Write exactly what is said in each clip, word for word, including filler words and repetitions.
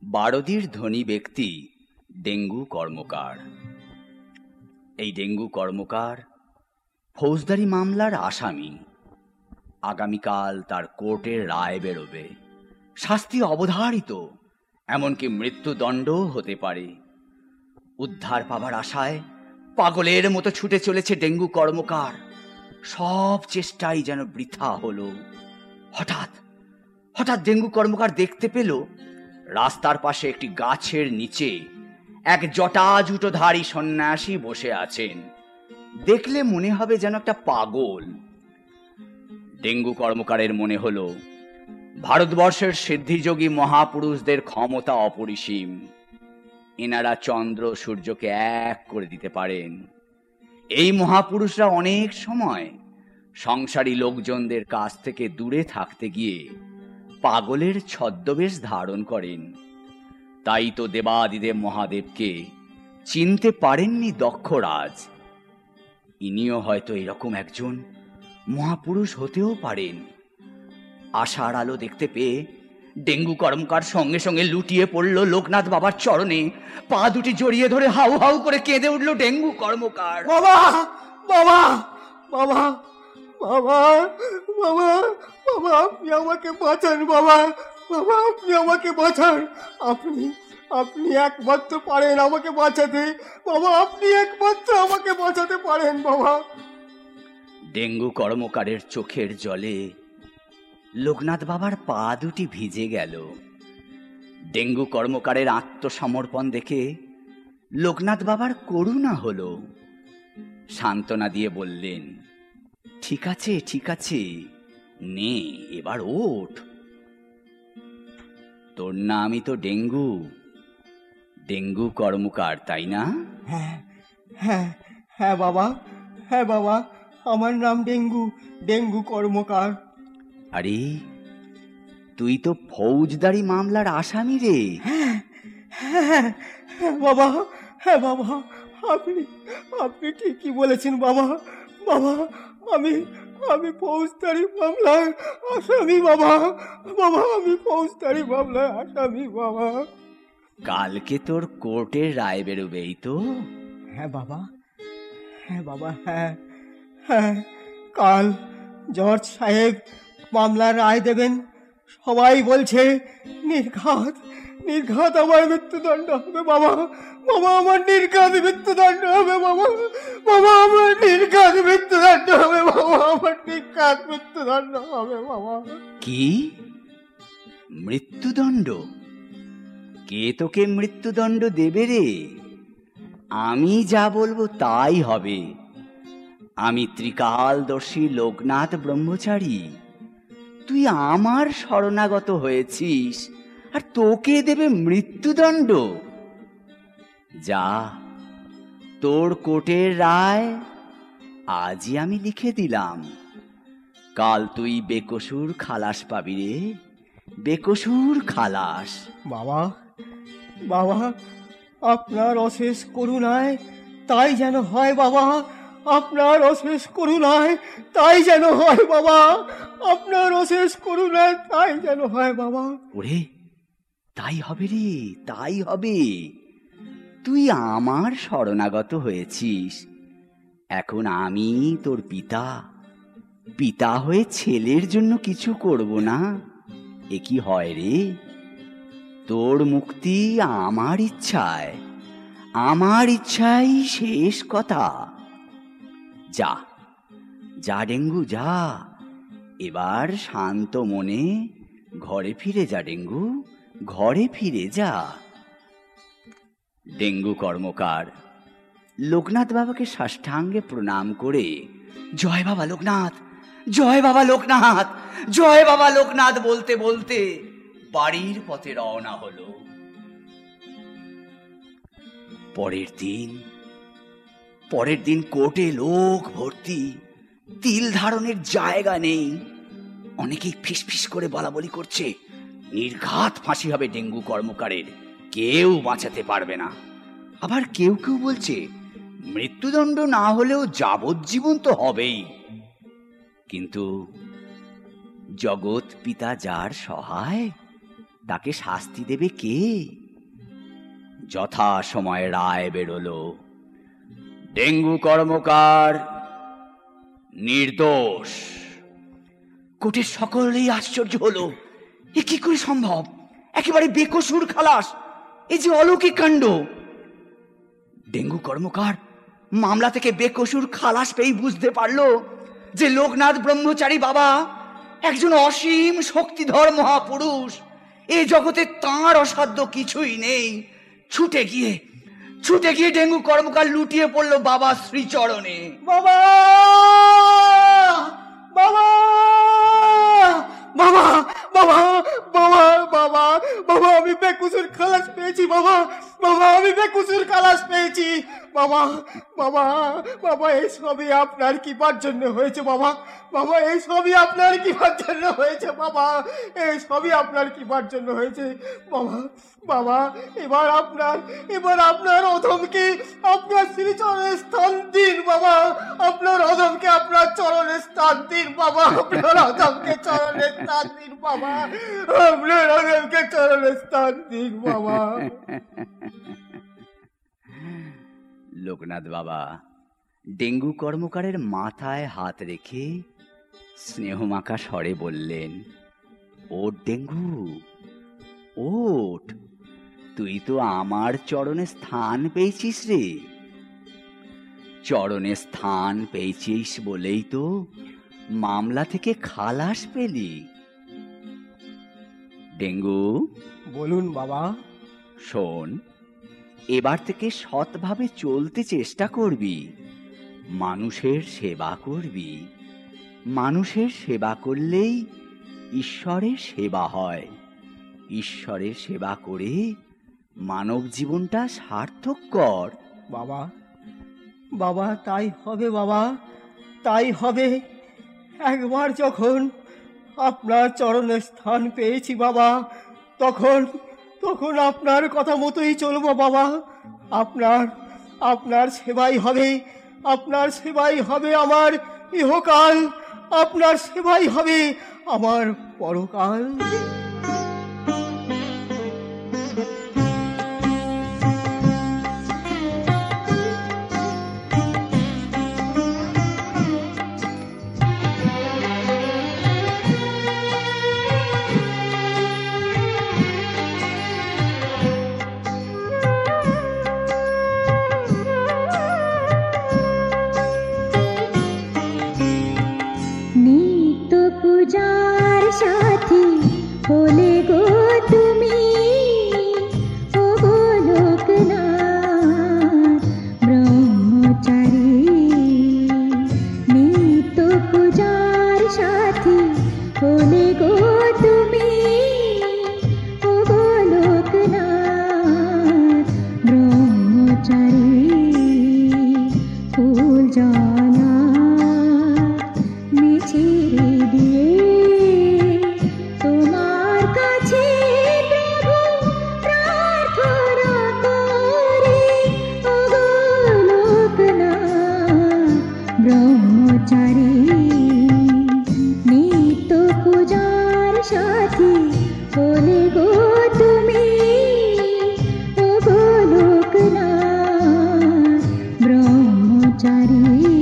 বারদির ধনী ব্যক্তি ডেঙ্গু কর্মকার। এই ডেঙ্গু কর্মকার ফৌজদারি মামলার আসামি। আগামীকাল তার কোর্টের রায় বেরোবে। শাস্তি অবধারিত, এমনকি মৃত্যুদণ্ডও হতে পারে। উদ্ধার পাবার আশায় পাগলের মতো ছুটে চলেছে ডেঙ্গু কর্মকার। সব চেষ্টাই যেন বৃথা হলো। হঠাৎ হঠাৎ ডেঙ্গু কর্মকার দেখতে পেল রাস্তার পাশে একটি গাছের নিচে এক জটাজুটোধারী সন্ন্যাসী বসে আছেন। দেখলে মনে হবে যেন একটা পাগল। ডেঙ্গু কর্মকারের মনে হলো ভারতবর্ষের সিদ্ধিযোগী মহাপুরুষদের ক্ষমতা অপরিসীম। এনারা চন্দ্র সূর্যকে এক করে দিতে পারেন। এই মহাপুরুষরা অনেক সময় সংসারী লোকজনদের কাছ থেকে দূরে থাকতে গিয়ে পাগলের ছদ্মবেশ ধারণ করেন। তাই তো দেবাদিদেব মহাদেবকে চিনতে পারেননি দক্ষরাজ। ইনিও হয়তো এরকম একজন মহাপুরুষ হতেও পারেন। আশার আলো দেখতে পেয়ে ডেঙ্গু কর্মকার সঙ্গে সঙ্গে লুটিয়ে পড়ল লোকনাথ বাবার চরণে। পা দুটি জড়িয়ে ধরে হাউ হাউ করে কেঁদে উঠল ডেঙ্গু কর্মকার। বাবা বাবা বাবা বাবা বাবা বাবা আপনি আমাকে বাঁচান বাবা বাবা আপনি আমাকে বাঁচান। আপনি আপনি একমাত্র পারেন আমাকে বাঁচাতে বাবা। আপনি একমাত্র আমাকে বাঁচাতে পারেন বাবা। ডেঙ্গু কর্মকারের চোখের জলে লোকনাথ বাবার পা দুটি ভিজে গেল। ডেঙ্গু কর্মকারের আত্মসমর্পণ দেখে লোকনাথ বাবার করুণা হলো। সান্ত্বনা দিয়ে বললেন, ঠিক আছে ঠিক আছে, নে এবার ওঠ। তোর নামই তো ডেঙ্গু, ডেঙ্গু কর্মকার, তাই না? হ্যাঁ হ্যাঁ হ্যাঁ বাবা, হ্যাঁ বাবা, আমার নাম ডেঙ্গু, ডেঙ্গু কর্মকার। আরে তুই তো ফৌজদারি মামলার আসামি রে। হ্যাঁ হ্যাঁ হ্যাঁ বাবা, হ্যাঁ বাবা, আপনি আপনি ঠিকই বলেছেন বাবা। বাবা আমি আমি ফৌজদারি মামলার আসামি বাবা। বাবা আমি ফৌজদারি মামলার আসামি বাবা। কালকে তোর কোর্টের রায় বেরোবে, এই তো? হ্যাঁ বাবা, হ্যাঁ বাবা, হ্যাঁ হ্যাঁ কাল জজ সাহেব মামলার রায় দেবেন। সবাই বলছে নির্ঘাত নির্ঘাত আমার মৃত্যুদণ্ড হবে বাবা। বাবা আমার নির্ঘাত মৃত্যুদণ্ড হবে বাবা। বাবা আমার নির্ঘাত মৃত্যুদণ্ড হবে বাবা। আমার নির্ঘাত মৃত্যুদণ্ড হবে বাবা। কি মৃত্যুদণ্ড? কে তোকে মৃত্যুদণ্ড দেবে রে? আমি যা বলবো তাই হবে। আমি ত্রিকালদর্শী লোকনাথ ব্রহ্মচারী। তুই আমার শরণাগত হয়েছিস আর তোকে দেবে মৃত্যুদণ্ড? যা, তোর কোর্টের রায় আজই আমি লিখে দিলাম। কাল তুই বেকসুর খালাস পাবি রে, বেকসুর খালাস। বাবা বাবা আপনার অশেষ করুণায় তাই যেন হয় বাবা। আপনার অশেষ করুণায় তাই যেন হয় বাবা। আপনার অশেষ করুণায় তাই যেন হয় বাবা। ওরে তাই হবে রে, তাই হবে। তুই আমার শরণাগত হয়েছিস, এখন আমি তোর পিতা। পিতা হয়ে ছেলের জন্য কিছু করব না, এ কি হয় রে? তোর মুক্তি আমার ইচ্ছায়, আমার ইচ্ছাই শেষ কথা। যা যা ডেঙ্গু যা, এবার শান্ত মনে ঘরে ফিরে যা ডেঙ্গু, ঘরে ফিরে যা। ডেঙ্গু কর্মকার লোকনাথ বাবাকে সাষ্টাঙ্গে প্রণাম করে জয় বাবা লোকনাথ, জয় বাবা লোকনাথ, জয় বাবা লোকনাথ বলতে বলতে বাড়ির পথে রওনা হলো। পরের দিন পরের দিন কোর্টে লোক ভর্তি। তিল ধারণের জায়গা নেই। অনেকেই ফিসফিস করে বলা বলি করছে নির্ঘাত ফাঁসি হবে ডেঙ্গু কর্মকারের, কেউ বাঁচাতে পারবে না। আবার কেউ কেউ বলছে মৃত্যুদণ্ড না হলেও যাবজ্জীবন তো হবেই। কিন্তু জগৎ পিতা যার সহায়, তাকে শাস্তি দেবে কে? যথা সময়ে রায় বেরোলো, ডেঙ্গু কর্মকার নির্দোষ। কোর্টের সকলেই আশ্চর্য হলো, এ কি করে সম্ভব? একেবারে বেকসুর খালাস, এই যে অলৌকিক কাণ্ড! ডেঙ্গু কর্মকার মামলা থেকে বেকসুর খালাস পেয়ে বুঝতে পারলো যে লোকনাথ ব্রহ্মচারী বাবা একজন অসীম শক্তিধর মহাপুরুষ। এই জগতে তাঁর অসাধ্য কিছুই নেই। ছুটে গিয়ে ছুটে গিয়ে ডেঙ্গু কর্মকার লুটিয়ে পড়লো বাবা শ্রীচরণে। বাবা বাবা বাবা বাবা বাবা বাবা বাবা আমি বেকসুর খালাস পেয়েছি। বাবা বাবা আমি বেকসুর খালাস পেয়েছি। বাবা বাবা বাবা এই সবই আপনার কৃপার জন্য হয়েছে। বাবা বাবা এই সবই আপনার কৃপার জন্য হয়েছে। বাবা এই সবই আপনার কৃপার জন্য হয়েছে। বাবা বাবা এবার আপনার এবার আপনার অধমকে আপনার শ্রীচরণে স্থান দিন। বাবা আপনার অধমকে আপনার চরণে স্থান দিন। বাবা আপনার অধমকে চরণে স্থান দিন। বাবা আপনার অধমকে চরণে স্থান দিন। বাবা লোকনাথ বাবা ডেঙ্গু কর্মকারের মাথায় হাত রেখে স্নেহমাখা স্বরে বললেন, ওঠ ডেঙ্গু, ওঠ, তুই তো আমার চরণে স্থান পেয়েছিস রে। চরণে স্থান পেয়েছিস বলেই তো মামলা থেকে খালাস পেলি। ডেঙ্গু, বলুন বাবা। শোন, এবার থেকে সৎভাবে চলতে চেষ্টা করবি, মানুষের সেবা করবি। মানুষের সেবা করলেই ঈশ্বরের সেবা হয়। ঈশ্বরের সেবা করে মানব জীবনটা সার্থক কর। বাবা বাবা তাই হবে। বাবা তাই হবে। একবার যখন আপনার চরণে স্থান পেয়েছি বাবা, তখন তখন আপনার কথা মতোই চলবো বাবা। আপনার আপনার সেবাই হবে, আপনার সেবাই হবে আমার ইহকাল, আপনার সেবাই হবে আমার পরকাল। পূজার সাথী হলে গো তুমি, ও গো লোকনাথ ব্রহ্মচারী। নিত্য পূজার সাথী হলে গো তুমি, ও গো লোকনাথ ব্রহ্মচারী। ফুল জানা মিছিয়ে দিয়ে তোমার কাছে প্রভু প্রার্থনা করি, ও গো লোকনাথ ব্রহ্মচারী। নিত্য পূজার সাথী হলে গো তুমি, ও গো লোকনাথ ব্রহ্মচারী।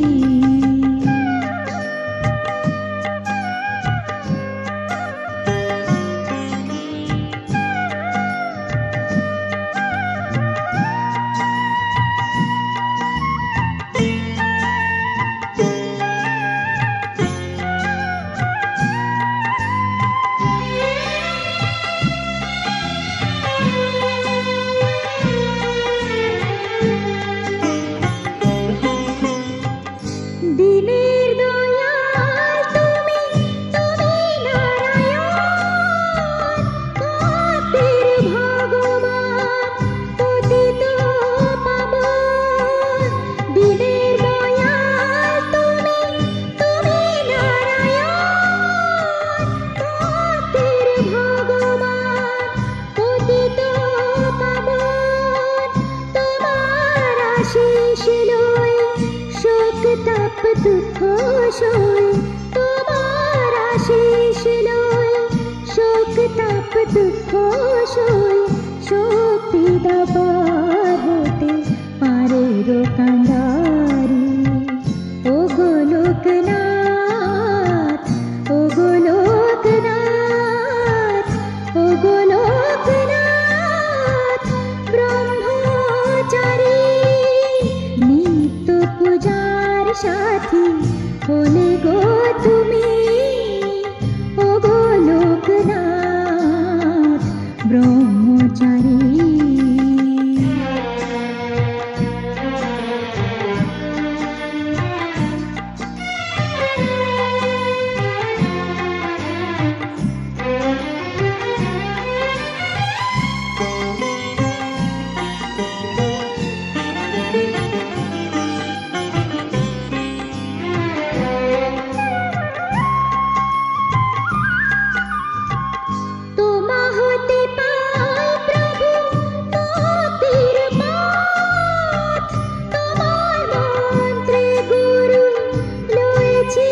দিনের দয়াল তুমি, তুমি নারায়ণ, ভক্তের ভগবান পতিত পাবন। দিনের দয়াল তুমি, তুমি নারায়ণ, ভক্তের ভগবান পতিত পাবন। তোমার আশীষ লই শোক তাপ দুঃখ সই, তোমার আশীষ লই শোক তাপ দুঃখ পদ্মা পার হতে পারে কান্ডারি। ও গো লোকনাথ, ও গো লোকনাথ, ও গো লোকনাথ ব্রহ্মচারী, নিত্য পূজার সাথী হলে গো তুমি। ও গো লোকনাথ ব্রহ্মচারী। তোমা হতে পাই প্রভু মুক্তির পথ, তোমার মন্ত্রে গুরু লয়েছি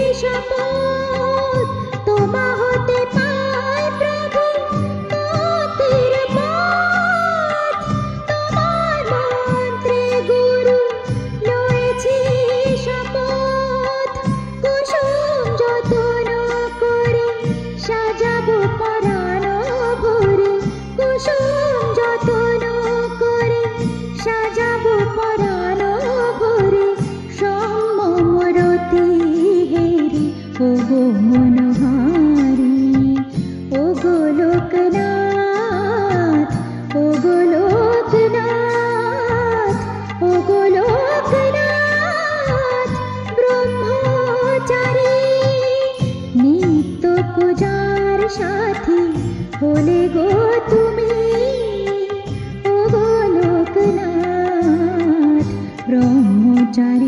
শপথ। তোমা হতে পাই প্রভু মুক্তির পথ, তোমার মন্ত্রে গুরু লয়েছি শপথ। কুসুম যতন করে সাজাবো পরাণ ভরে, কুসুম যতন করে সাজাবো পরাণ ভরে। সম্মরতি হেরি ও গো মনোহারি, ও গো লোকনাথ, ও গো লোকনাথ, ও গো লোকনাথ ব্রহ্মচারী, নিত্য পূজার সাথী হলে গো তুমি। ও গো লোকনাথ ব্রহ্মচারী।